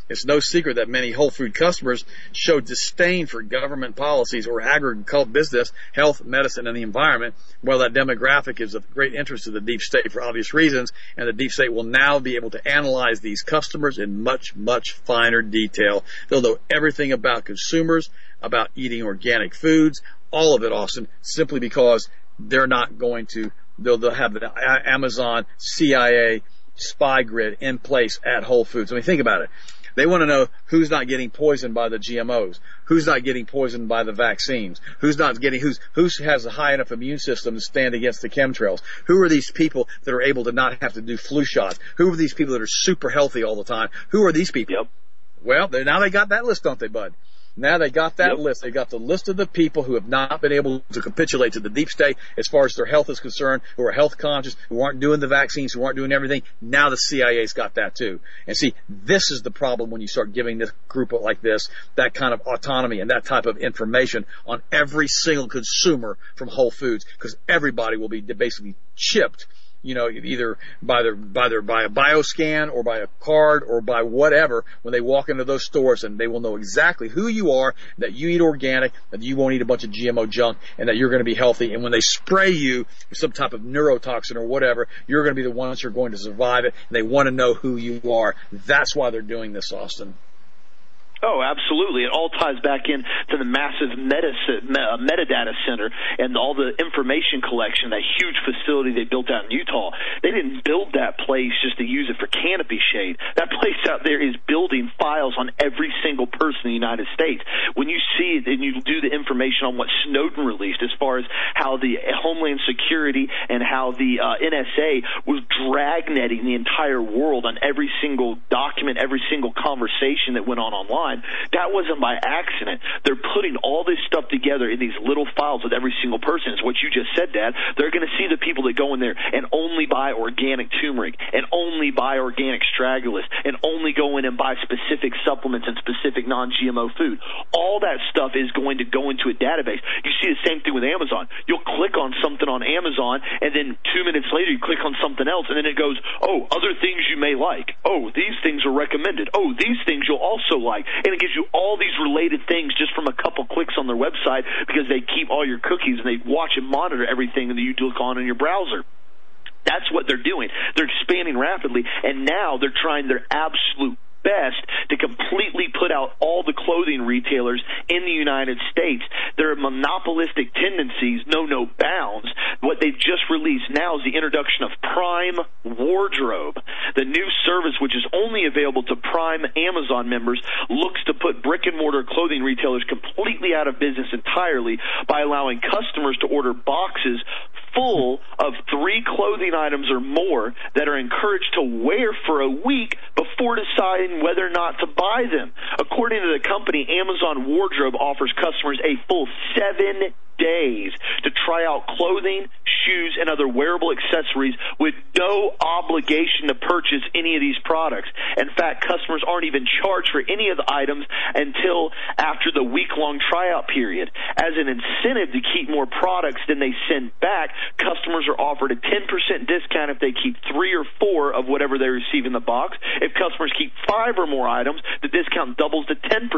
It's no secret that many Whole Food customers show disdain for government policies or agricultural business, health, medicine, and the environment. Well, that demographic is of great interest to the deep state for obvious reasons, and the deep state will now be able to analyze these customers in much, much finer detail. They'll know everything about consumers, about eating organic foods, all of it, Austin, simply because they'll have the Amazon CIA spy grid in place at Whole Foods. I mean, think about it. They want to know who's not getting poisoned by the GMOs, who's not getting poisoned by the vaccines, who has a high enough immune system to stand against the chemtrails, who are these people that are able to not have to do flu shots, who are these people that are super healthy all the time, who are these people? Yep. Well, now they got that list, don't they, bud? Now they got that list. They got the list of the people who have not been able to capitulate to the deep state as far as their health is concerned, who are health conscious, who aren't doing the vaccines, who aren't doing everything. Now the CIA's got that too. And see, this is the problem when you start giving this group like this that kind of autonomy and that type of information on every single consumer from Whole Foods, because everybody will be basically chipped, either by a bioscan or by a card or by whatever when they walk into those stores, and they will know exactly who you are, that you eat organic, that you won't eat a bunch of GMO junk, and that you're going to be healthy. And when they spray you with some type of neurotoxin or whatever, you're going to be the ones who are going to survive it, and they want to know who you are. That's why they're doing this, Austin. Oh, absolutely. It all ties back in to the massive metadata center and all the information collection, that huge facility they built out in Utah. They didn't build that place just to use it for canopy shade. That place out there is building files on every single person in the United States. When you see it and you do the information on what Snowden released as far as how the Homeland Security and how the NSA was dragnetting the entire world on every single document, every single conversation that went on online, that wasn't by accident. They're putting all this stuff together in these little files with every single person. It's what you just said, Dad. They're going to see the people that go in there and only buy organic turmeric and only buy organic astragalus and only go in and buy specific supplements and specific non-GMO food. All that stuff is going to go into a database. You see the same thing with Amazon. You'll click on something on Amazon, and then 2 minutes later you click on something else, and then it goes, oh, other things you may like. Oh, these things are recommended. Oh, these things you'll also like. And it gives you all these related things just from a couple clicks on their website, because they keep all your cookies and they watch and monitor everything that you look on in your browser. That's what they're doing. They're expanding rapidly, and now they're trying their absolute best to completely put out all the clothing retailers in the United States. Their monopolistic tendencies know no bounds. What they've just released now is the introduction of Prime Wardrobe. The new service, which is only available to Prime Amazon members, looks to put brick-and-mortar clothing retailers completely out of business entirely by allowing customers to order boxes full of 3 clothing items or more that are encouraged to wear for a week before deciding whether or not to buy them. According to the company, Amazon Wardrobe offers customers a full 7 days to try out clothing, shoes, and other wearable accessories with no obligation to purchase any of these products. In fact, customers aren't even charged for any of the items until after the week-long tryout period. As an incentive to keep more products than they send back, customers are offered a 10% discount if they keep 3 or 4 of whatever they receive in the box. If customers keep 5 or more items, the discount doubles to 10%.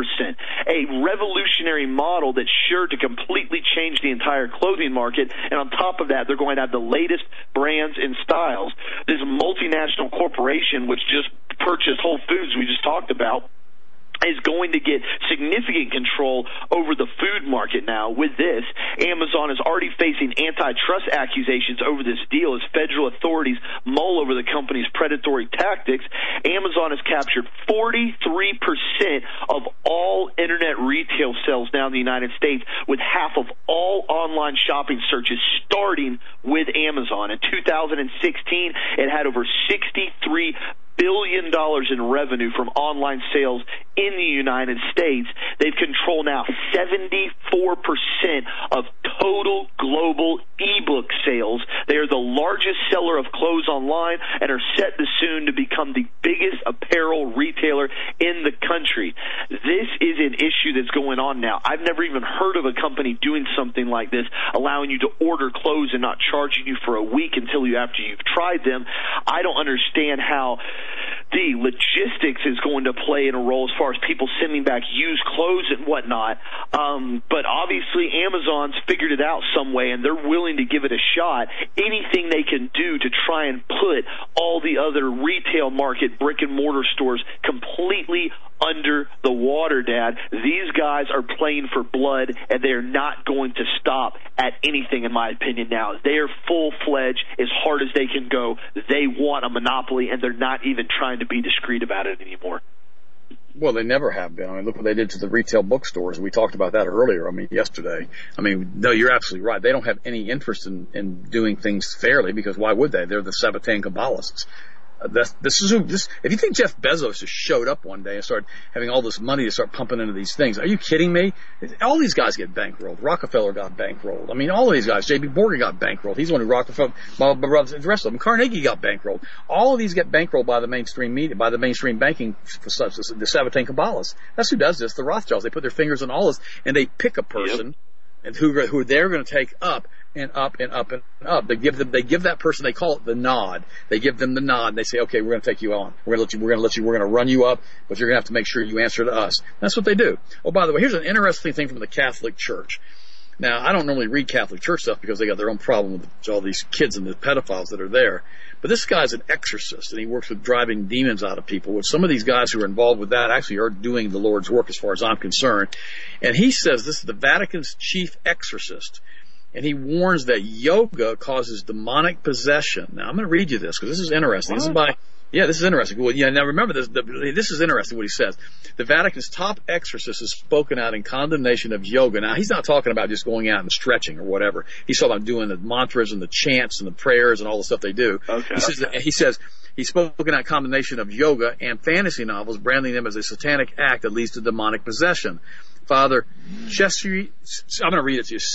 A revolutionary model that's sure to completely change the entire clothing market, and on top of that, they're going to have the latest brands and styles. This multinational corporation, which just purchased Whole Foods we just talked about, is going to get significant control over the food market now. With this, Amazon is already facing antitrust accusations over this deal as federal authorities mull over the company's predatory tactics. Amazon has captured 43% of all internet retail sales now in the United States, with half of all online shopping searches starting with Amazon. In 2016, it had over $63 billion in revenue from online sales in the United States. They've controlled now 74% of total global ebook sales. They are the largest seller of clothes online and are set to soon to become the biggest apparel retailer in the country. This is an issue that's going on now. I've never even heard of a company doing something like this, allowing you to order clothes and not charging you for a week after you've tried them. I don't understand how the logistics is going to play in a role as far as people sending back used clothes and whatnot. But obviously Amazon's figured it out some way, and they're willing to give it a shot. Anything they can do to try and put all the other retail market brick-and-mortar stores completely under the water, Dad. These guys are playing for blood, and they are not going to stop at anything, in my opinion, now. They are full-fledged, as hard as they can go. They want a monopoly, and they're not even trying to be discreet about it anymore. Well, they never have been. I mean, look what they did to the retail bookstores. We talked about that earlier, yesterday. No, you're absolutely right. They don't have any interest in doing things fairly, because why would they? They're the Sabbatean Kabbalists. If you think Jeff Bezos just showed up one day and started having all this money to start pumping into these things, are you kidding me? All these guys get bankrolled. Rockefeller got bankrolled. I mean, all of these guys. J.B. Morgan got bankrolled. He's the one who Rockefeller, the rest of them. Carnegie got bankrolled. All of these get bankrolled by the mainstream media, by the mainstream banking, the Sabbatean Kabbalists. That's who does this. The Rothschilds. They put their fingers on all this, and they pick a person. Yep. And who they're going to take up and up and up and up. They give that person, they call it the nod. They give them the nod. And they say, okay, we're going to take you on. We're going to run you up, but you're going to have to make sure you answer to us. That's what they do. Oh, by the way, here's an interesting thing from the Catholic Church. Now, I don't normally read Catholic Church stuff because they got their own problem with all these kids and the pedophiles that are there. But this guy's an exorcist, and he works with driving demons out of people, which some of these guys who are involved with that actually are doing the Lord's work as far as I'm concerned. And he says this is the Vatican's chief exorcist, and he warns that yoga causes demonic possession. Now, I'm going to read you this because this is interesting. What? This is interesting. Well, now remember this. This is interesting what he says. The Vatican's top exorcist has spoken out in condemnation of yoga. Now, he's not talking about just going out and stretching or whatever. He's talking about doing the mantras and the chants and the prayers and all the stuff they do. Okay. He says he's spoken out in condemnation of yoga and fantasy novels, branding them as a satanic act that leads to demonic possession. Father Cesare, I'm going to read it to you.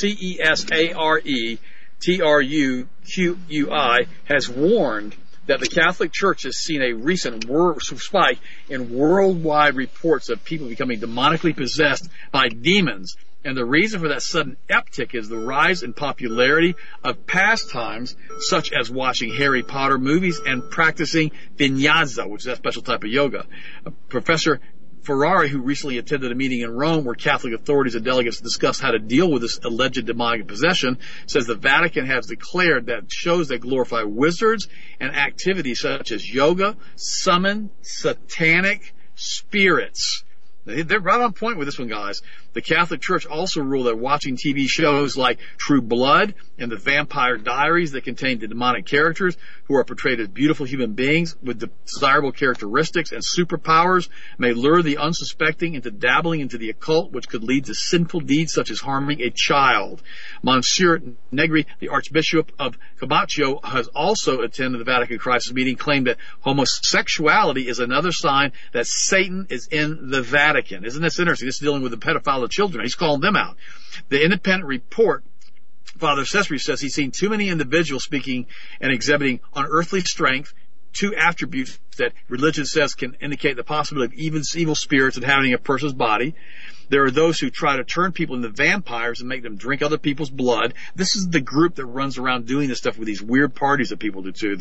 CESARETRUQUI has warned that the Catholic Church has seen a recent spike in worldwide reports of people becoming demonically possessed by demons. And the reason for that sudden uptick is the rise in popularity of pastimes such as watching Harry Potter movies and practicing vinyasa, which is that special type of yoga. Professor Ferrari, who recently attended a meeting in Rome where Catholic authorities and delegates discussed how to deal with this alleged demonic possession, says the Vatican has declared that shows that glorify wizards and activities such as yoga summon satanic spirits. They're right on point with this one, guys. The Catholic Church also ruled that watching TV shows like True Blood and The Vampire Diaries that contain the demonic characters who are portrayed as beautiful human beings with desirable characteristics and superpowers may lure the unsuspecting into dabbling into the occult, which could lead to sinful deeds such as harming a child. Monsieur Negri, the Archbishop of Capaccio, has also attended the Vatican Crisis meeting, claimed that homosexuality is another sign that Satan is in the Vatican. Isn't this interesting? This is dealing with the pedophile children. He's calling them out. The independent report, Father Cesare says he's seen too many individuals speaking and exhibiting unearthly strength, two attributes that religion says can indicate the possibility of evil spirits inhabiting a person's body. There are those who try to turn people into vampires and make them drink other people's blood. This is the group that runs around doing this stuff with these weird parties that people do to.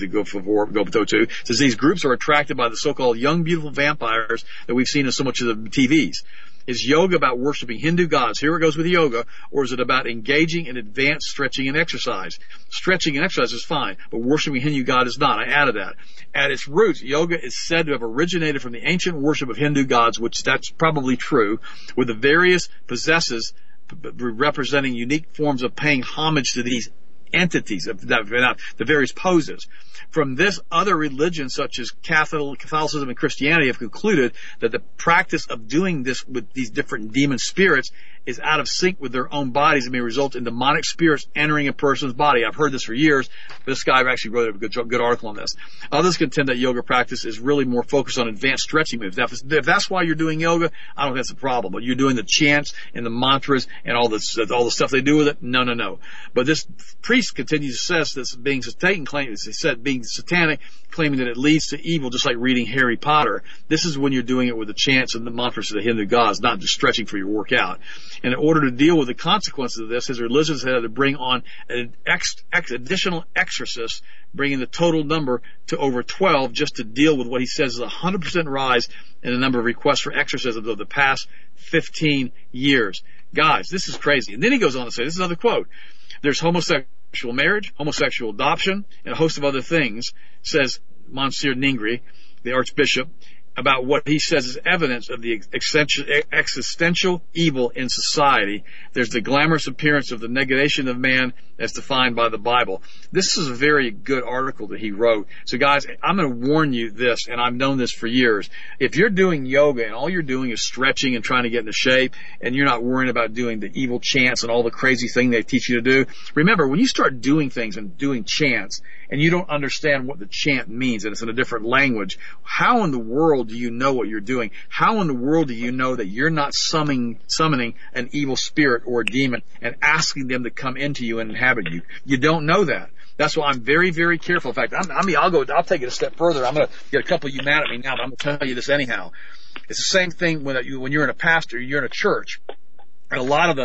Says these groups are attracted by the so-called young, beautiful vampires that we've seen in so much of the TVs. Is yoga about worshiping Hindu gods? Here it goes with yoga. Or is it about engaging in advanced stretching and exercise? Stretching and exercise is fine, but worshiping Hindu god is not. I added that. At its roots, yoga is said to have originated from the ancient worship of Hindu gods, which that's probably true, with the various possesses representing unique forms of paying homage to these entities, the various poses. From this, other religions such as Catholicism and Christianity have concluded that the practice of doing this with these different demon spirits is out of sync with their own bodies and may result in demonic spirits entering a person's body. I've heard this for years. This guy actually wrote a good article on this. Others contend that yoga practice is really more focused on advanced stretching moves. Now, if that's why you're doing yoga, I don't think that's a problem. But you're doing the chants and the mantras and all the stuff they do with it. No. But this priest continues to say this being Satan claims, he said being satanic, claiming that it leads to evil, just like reading Harry Potter. This is when you're doing it with the chants and the mantras of the Hindu gods, not just stretching for your workout. And in order to deal with the consequences of this, his religions had to bring on an additional exorcist, bringing the total number to over 12 just to deal with what he says is a 100% rise in the number of requests for exorcisms over the past 15 years. Guys, this is crazy. And then he goes on to say, this is another quote, there's homosexual marriage, homosexual adoption, and a host of other things, says Monsignor Ningri, the Archbishop, about what he says is evidence of the existential evil in society. There's the glamorous appearance of the negation of man as defined by the Bible. This is a very good article that he wrote. So guys, I'm going to warn you this, and I've known this for years. If you're doing yoga and all you're doing is stretching and trying to get into shape, and you're not worrying about doing the evil chants and all the crazy thing they teach you to do, remember, when you start doing things and doing chants, and you don't understand what the chant means, and it's in a different language, how in the world do you know what you're doing? How in the world do you know that you're not summoning an evil spirit or a demon and asking them to come into you and inhabit you? You don't know that. That's why I'm very, very careful. In fact, I'll take it a step further. I'm going to get a couple of you mad at me now, but I'm going to tell you this anyhow. It's the same thing when you're in a pastor, you're in a church, and a lot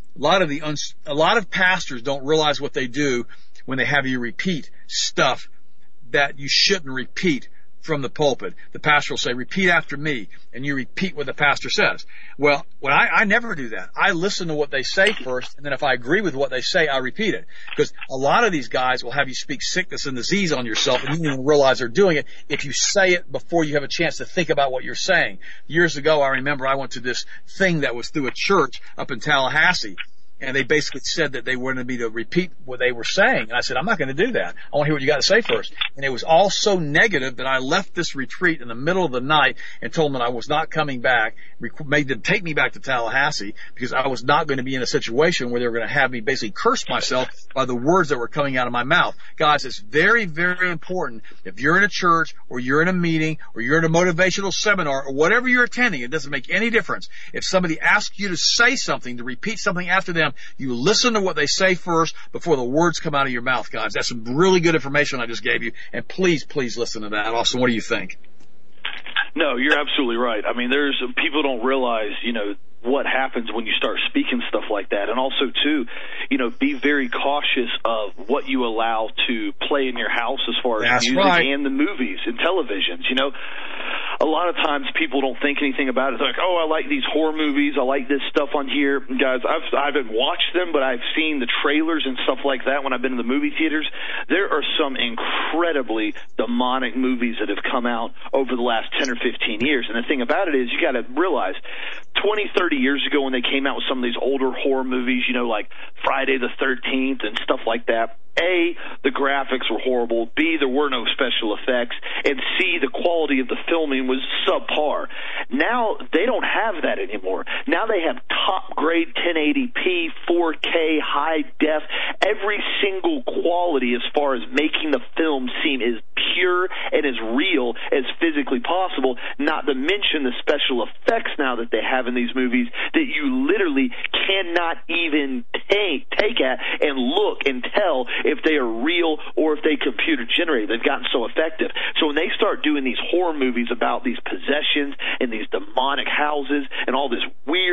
of pastors don't realize what they do when they have you repeat stuff that you shouldn't repeat from the pulpit. The pastor will say, repeat after me, and you repeat what the pastor says. Well, I never do that. I listen to what they say first, and then if I agree with what they say, I repeat it. Because a lot of these guys will have you speak sickness and disease on yourself, and you don't even realize they're doing it if you say it before you have a chance to think about what you're saying. Years ago, I remember I went to this thing that was through a church up in Tallahassee, and they basically said that they wanted me to repeat what they were saying. And I said, I'm not going to do that. I want to hear what you got to say first. And it was all so negative that I left this retreat in the middle of the night and told them that I was not coming back, made them take me back to Tallahassee because I was not going to be in a situation where they were going to have me basically curse myself by the words that were coming out of my mouth. Guys, it's very, very important. If you're in a church or you're in a meeting or you're in a motivational seminar or whatever you're attending, it doesn't make any difference. If somebody asks you to say something, to repeat something after them, you listen to what they say first before the words come out of your mouth, guys. That's some really good information I just gave you, and please, please listen to that. Austin, what do you think? No, you're absolutely right. I mean, people don't realize, what happens when you start speaking stuff like that. And also, too, be very cautious of what you allow to play in your house as far as music and the movies and televisions. A lot of times people don't think anything about it. They're like, oh, I like these horror movies. I like this stuff on here. And guys, I haven't watched them, but I've seen the trailers and stuff like that when I've been in the movie theaters. There are some incredibly demonic movies that have come out over the last 10 or 15 years. And the thing about it is you got to realize 20, 30 years ago when they came out with some of these older horror movies, like Friday the 13th and stuff like that, A, the graphics were horrible, B, there were no special effects, and C, the quality of the filming was subpar. Now, they don't have that anymore. Now they have top-grade 1080p, 4K, high-def, every single quality as far as making the film seem as pure and as real as physically possible, not to mention the special effects now that they have in these movies that you literally cannot even take at and look and tell if they are real or if they computer generated. They've gotten so effective. So when they start doing these horror movies about these possessions and these demonic houses and all this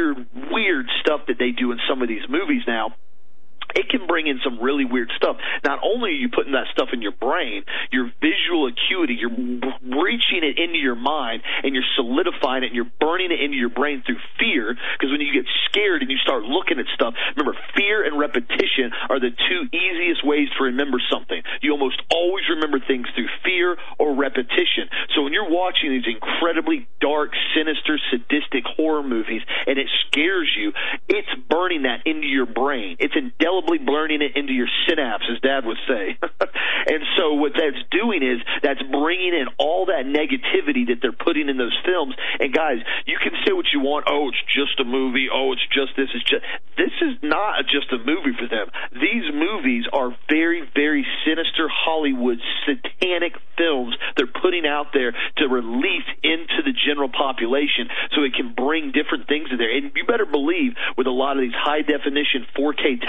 weird stuff that they do in some of these movies now, it can bring in some really weird stuff. Not only are you putting that stuff in your brain, your visual acuity, you're reaching it into your mind, and you're solidifying it, and you're burning it into your brain through fear, because when you get scared and you start looking at stuff, remember, fear and repetition are the two easiest ways to remember something. You almost always remember things through fear or repetition. So when you're watching these incredibly dark, sinister, sadistic horror movies, and it scares you, it's burning that into your brain. It's indelibly burning it into your synapse, as Dad would say. And so what that's doing is that's bringing in all that negativity that they're putting in those films. And guys, you can say what you want. Oh, it's just a movie. Oh, it's just this. This is not just a movie for them. These movies are very, very sinister Hollywood satanic films they're putting out there to release into the general population so it can bring different things in there. And you better believe with a lot of these high definition 4K televisions,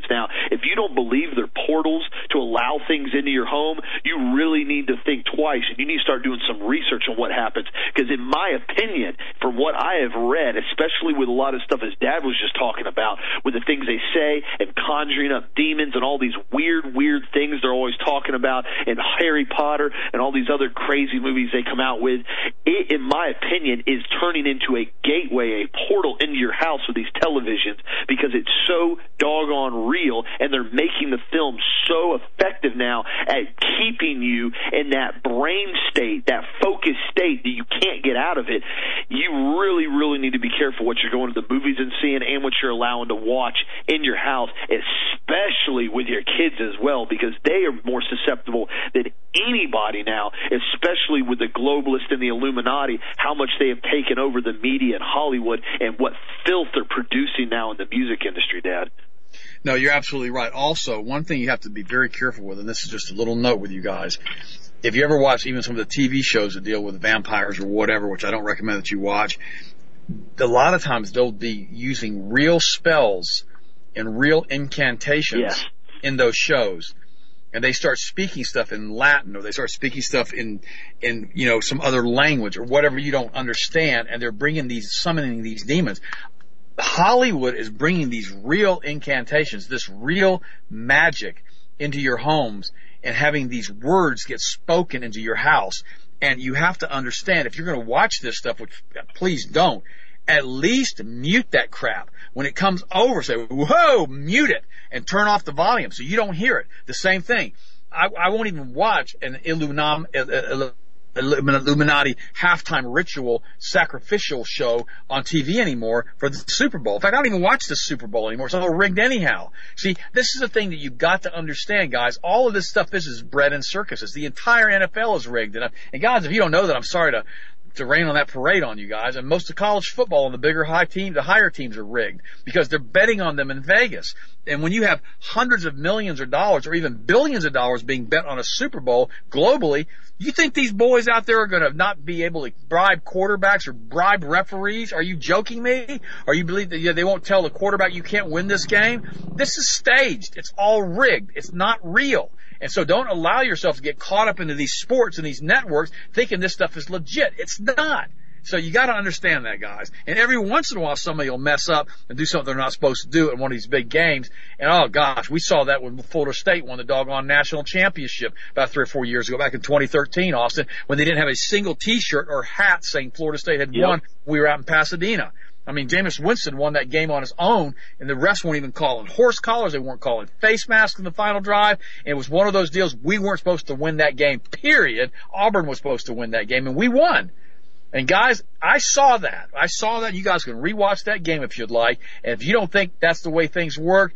televisions. Now, if you don't believe they're portals to allow things into your home, you really need to think twice, and you need to start doing some research on what happens. Because in my opinion, from what I have read, especially with a lot of stuff as Dad was just talking about, with the things they say and conjuring up demons and all these weird things they're always talking about, and Harry Potter and all these other crazy movies they come out with, it, in my opinion, is turning into a gateway, a portal into your house with these televisions, because it's so doggone real, and they're making the film so effective now at keeping you in that brain state, that focused state that you can't get out of it. You really need to be careful what you're going to the movies and seeing, and what you're allowing to watch in your house, especially with your kids as well, because they are more susceptible than anybody now, especially with the globalists and the Illuminati, how much they have taken over the media and Hollywood, and what filth they're producing now in the music industry, Dad. No, you're absolutely right. Also, one thing you have to be very careful with, and this is just a little note with you guys, if you ever watch even some of the TV shows that deal with vampires or whatever, which I don't recommend that you watch, a lot of times they'll be using real spells and real incantations in those shows. And they start speaking stuff in Latin, or they start speaking stuff in some other language or whatever you don't understand, and they're summoning these demons. Hollywood is bringing these real incantations, this real magic into your homes, and having these words get spoken into your house. And you have to understand, if you're going to watch this stuff, which please don't, at least mute that crap. When it comes over, say, whoa, mute it, and turn off the volume so you don't hear it. The same thing. I won't even watch an Illuminati halftime ritual sacrificial show on TV anymore for the Super Bowl. In fact, I don't even watch the Super Bowl anymore. It's all rigged anyhow. See, this is the thing that you've got to understand, guys. All of this stuff, this is bread and circuses. The entire NFL is rigged. And guys, if you don't know that, I'm sorry to rain on that parade on you guys. And most of college football and the higher teams are rigged because they're betting on them in Vegas. And when you have hundreds of millions of dollars or even billions of dollars being bet on a Super Bowl globally, you think these boys out there are going to not be able to bribe quarterbacks or bribe referees? Are you joking me? Or you believe that they won't tell the quarterback you can't win this game? This is staged. It's all rigged. It's not real. And so don't allow yourself to get caught up into these sports and these networks thinking this stuff is legit. It's not. So you got to understand that, guys. And every once in a while, somebody will mess up and do something they're not supposed to do in one of these big games. And oh gosh, we saw that when Florida State won the doggone national championship about 3 or 4 years ago, back in 2013, Austin, when they didn't have a single T-shirt or hat saying Florida State had won. We were out in Pasadena. I mean, Jameis Winston won that game on his own, and the refs weren't even calling horse collars. They weren't calling face masks in the final drive. And it was one of those deals. We weren't supposed to win that game, period. Auburn was supposed to win that game, and we won. And guys, I saw that. You guys can rewatch that game if you'd like. And if you don't think that's the way things work,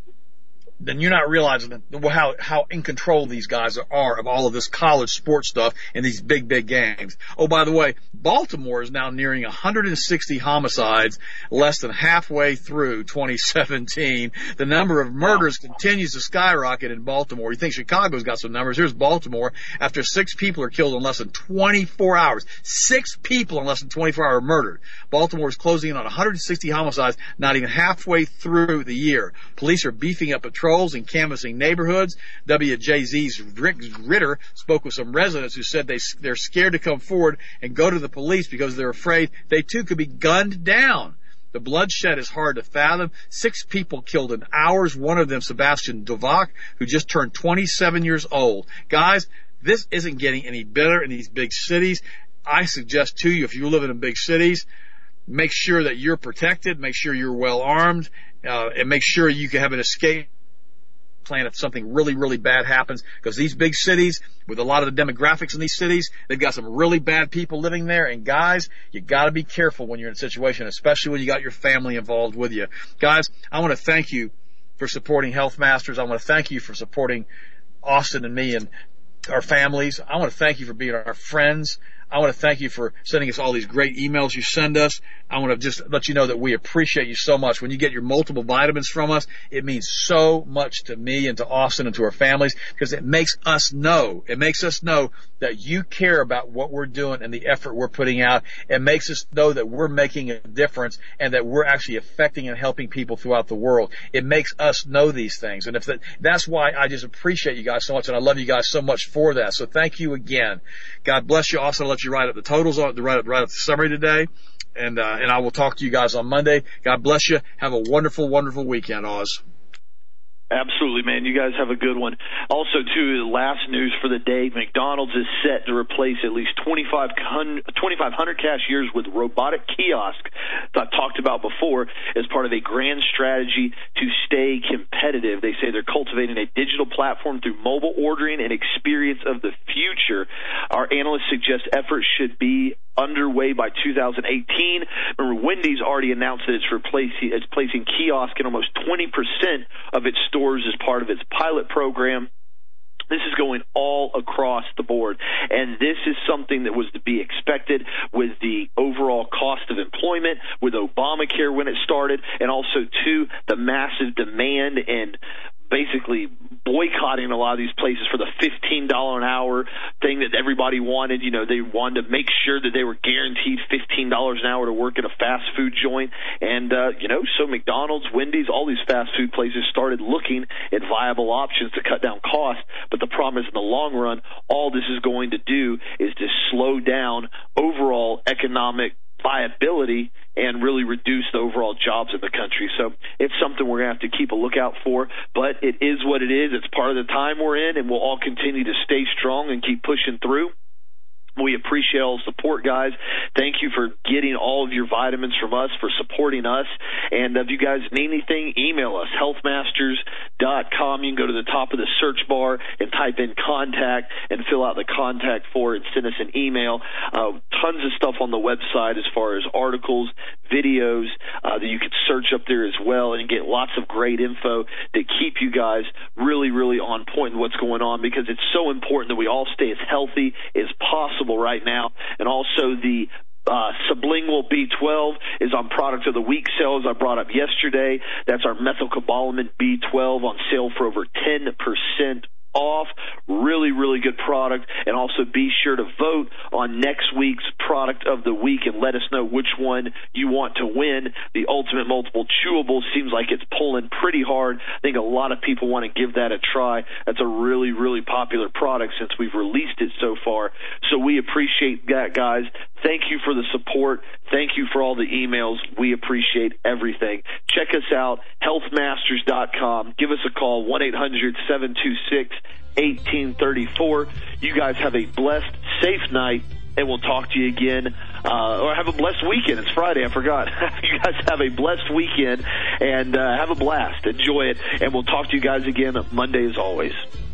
then you're not realizing how in control these guys are of all of this college sports stuff and these big games. Oh, by the way, Baltimore is now nearing 160 homicides less than halfway through 2017. The number of murders continues to skyrocket in Baltimore. You think Chicago's got some numbers. Here's Baltimore. After 6 people are killed in less than 24 hours. 6 people in less than 24 hours are murdered. Baltimore is closing in on 160 homicides, not even halfway through the year. Police are beefing up patrols and canvassing neighborhoods. WJZ's Rick Ritter spoke with some residents who said they're scared to come forward and go to the police because they're afraid they too could be gunned down. The bloodshed is hard to fathom. 6 people killed in hours, one of them Sebastian Dovak, who just turned 27 years old. Guys, this isn't getting any better in these big cities. I suggest to you, if you're living in big cities, make sure that you're protected, make sure you're well armed, and make sure you can have an escape plan if something really bad happens, because these big cities, with a lot of the demographics in these cities, they've got some really bad people living there. And guys, you got to be careful when you're in a situation, especially when you got your family involved with you. Guys, I want to thank you for supporting Health Masters. I want to thank you for supporting Austin and me and our families. I want to thank you for being our friends. I want to thank you for sending us all these great emails you send us. I want to just let you know that we appreciate you so much. When you get your multiple vitamins from us, it means so much to me and to Austin and to our families, because it makes us know that you care about what we're doing and the effort we're putting out. It makes us know that we're making a difference and that we're actually affecting and helping people throughout the world. It makes us know these things. And that's why I just appreciate you guys so much, and I love you guys so much for that. So thank you again. God bless you. Also, I'll let you write up the totals, write up the summary today. And I will talk to you guys on Monday. God bless you. Have a wonderful, wonderful weekend, Oz. Absolutely, man. You guys have a good one. Also, too, the last news for the day, McDonald's is set to replace at least 2,500 cashiers with robotic kiosks that I've talked about before as part of a grand strategy to stay competitive. They say they're cultivating a digital platform through mobile ordering and experience of the future. Our analysts suggest efforts should be underway by 2018. Remember, Wendy's already announced that it's placing kiosks in almost 20% of its stores as part of its pilot program. This is going all across the board, and this is something that was to be expected with the overall cost of employment, with Obamacare when it started, and also, too, the massive demand and basically boycotting a lot of these places for the $15 an hour thing that everybody wanted. You know, they wanted to make sure that they were guaranteed $15 an hour to work at a fast food joint. And, so McDonald's, Wendy's, all these fast food places started looking at viable options to cut down costs. But the problem is, in the long run, all this is going to do is to slow down overall economic viability and really reduce the overall jobs in the country. So it's something we're going to have to keep a lookout for, but it is what it is. It's part of the time we're in, and we'll all continue to stay strong and keep pushing through. We appreciate all the support, guys. Thank you for getting all of your vitamins from us, for supporting us. And if you guys need anything, email us, healthmasters.com. You can go to the top of the search bar and type in contact and fill out the contact form and send us an email. Tons of stuff on the website as far as articles, videos that you can search up there as well, and get lots of great info to keep you guys really, really on point in what's going on, because it's so important that we all stay as healthy as possible right now. And also the sublingual B12 is on product of the week sale, as I brought up yesterday. That's our methylcobalamin B12 on sale for over 10% off. Really, really good product. And also be sure to vote on next week's product of the week and let us know which one you want to win. The Ultimate Multiple Chewable seems like it's pulling pretty hard. I think a lot of people want to give that a try. That's a really, really popular product since we've released it so far. So we appreciate that, guys. Thank you for the support. Thank you for all the emails. We appreciate everything. Check us out, healthmasters.com. Give us a call, 1-800-726-1834. You guys have a blessed, safe night, and we'll talk to you again. Or have a blessed weekend. It's Friday, I forgot. You guys have a blessed weekend, and have a blast. Enjoy it, and we'll talk to you guys again Monday as always.